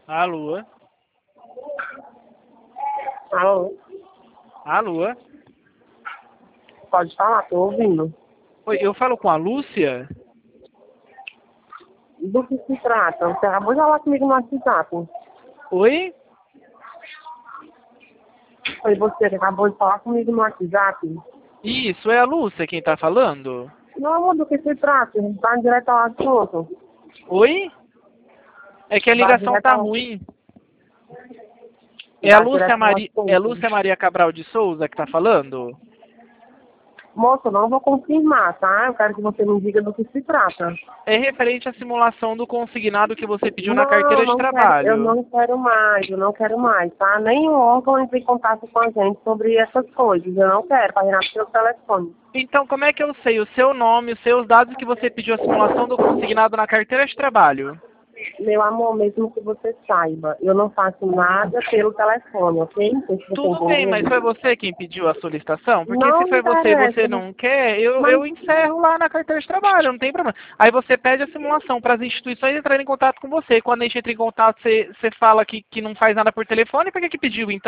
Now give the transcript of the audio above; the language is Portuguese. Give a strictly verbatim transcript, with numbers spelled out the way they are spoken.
Alô? Alô? Alô? Pode falar, tô ouvindo. Oi, eu falo com a Lúcia? Do que se trata? Você acabou de falar comigo no WhatsApp. Oi? Foi você que acabou de falar comigo no WhatsApp. Isso, é a Lúcia quem tá falando? Não, amor, do que se trata? A gente tá direto ao assunto. Oi? É que a Vai ligação direto tá ao... ruim. É a Vai Lúcia direto ao Maria, é a assunto. Lúcia Maria Cabral de Souza que tá falando? Moça, eu não vou confirmar, tá? Eu quero que você me diga do que se trata. É referente à simulação do consignado que você pediu na Não, carteira de não quero, eu trabalho. não quero mais, eu não quero mais, tá? Nenhum órgão entra em contato com a gente sobre essas coisas. Eu não quero, para no seu telefone. Então, como é que eu sei o seu nome, os seus dados que você pediu a simulação do consignado na carteira de trabalho? Meu amor, mesmo que você saiba, eu não faço nada pelo telefone, ok? Não sei se você Tudo bem, mas entendeu. foi você quem pediu a solicitação? Porque se Não me foi você e você interessa, não quer, eu, mas eu encerro lá na carteira de trabalho, não tem problema. Aí você pede a simulação para as instituições entrarem em contato com você. Quando a gente entra em contato, você, você fala que, que não faz nada por telefone, por que que pediu então?